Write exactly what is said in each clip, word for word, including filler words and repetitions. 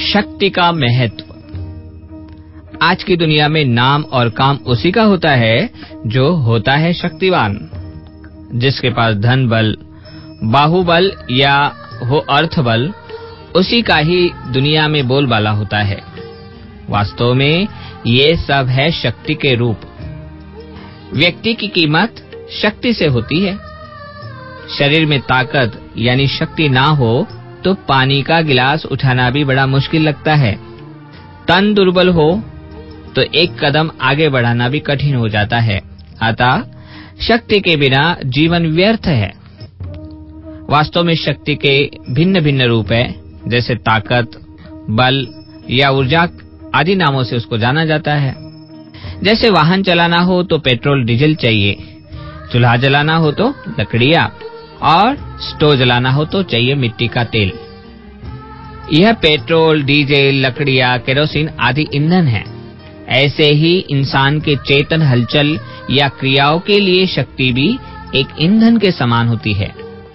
शक्ति का महत्व। आज की दुनिया में नाम और काम उसी का होता है जो होता है शक्तिवान। जिसके पास धन बल, बाहुबल या हो अर्थ बल, उसी का ही दुनिया में बोलबाला होता है। वास्तव में ये सब है शक्ति के रूप। व्यक्ति की कीमत शक्ति से होती है। शरीर में ताकत यानी शक्ति ना हो तो पानी का गिलास उठाना भी बड़ा मुश्किल लगता है। तन दुर्बल हो तो एक कदम आगे बढ़ाना भी कठिन हो जाता है। अतः शक्ति के बिना जीवन व्यर्थ है। वास्तव में शक्ति के भिन्न भिन्न रूप है, जैसे ताकत, बल या ऊर्जा आदि नामों से उसको जाना जाता है। जैसे वाहन चलाना हो तो पेट्रोल डीजल चाहिए, चूल्हा जलाना हो तो लकड़ियां और स्टोव जलाना हो तो चाहिए मिट्टी का तेल। यह पेट्रोल, डीजल, लकड़ियां, केरोसिन आदि ईंधन है। ऐसे ही इंसान के चेतन हलचल या क्रियाओं के लिए शक्ति भी एक ईंधन के समान होती है।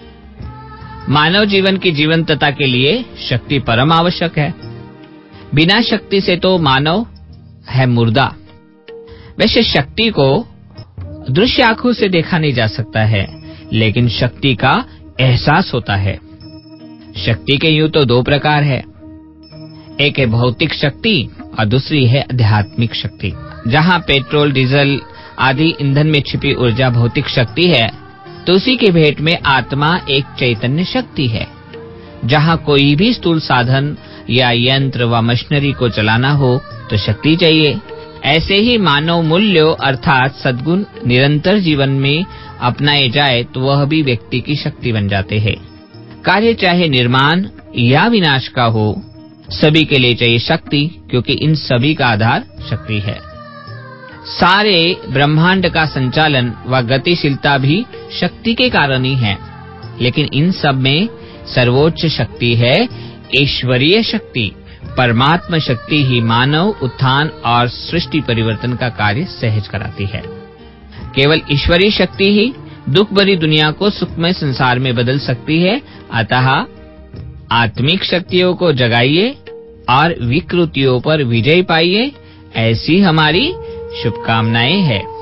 मानव जीवन की जीवंतता के लिए शक्ति परम आवश्यक है। बिना शक्ति से तो मानव है मुर्दा। वैसे शक्ति को दृश्य आंखों से देखा नहीं जा सकता है, लेकिन शक्ति का एहसास होता है। शक्ति के यूं तो दो प्रकार है, एक है भौतिक शक्ति और दूसरी है आध्यात्मिक शक्ति। जहां पेट्रोल, डीजल आदि ईंधन में छिपी ऊर्जा भौतिक शक्ति है, तो उसी के भेंट में आत्मा एक चैतन्य शक्ति है। जहां कोई भी स्थूल साधन या यंत्र व मशीनरी को चलाना हो तो शक्ति चाहिए। ऐसे ही मानव मूल्यों अर्थात सद्गुण निरंतर जीवन में अपनाए जाए तो वह भी व्यक्ति की शक्ति बन जाते हैं। कार्य चाहे निर्माण या विनाश का हो, सभी के लिए चाहिए शक्ति, क्योंकि इन सभी का आधार शक्ति है। सारे ब्रह्मांड का संचालन व गतिशीलता भी शक्ति के कारण ही है। लेकिन इन सब में सर्वोच्च शक्ति है ईश्वरीय शक्ति। परमात्मा शक्ति ही मानव उत्थान और सृष्टि परिवर्तन का कार्य सहज कराती है। केवल ईश्वरीय शक्ति ही दुख भरी दुनिया को सुखमय संसार में बदल सकती है। अतः आत्मिक शक्तियों को जगाइए और विकृतियों पर विजय पाइए, ऐसी हमारी शुभकामनाएं हैं।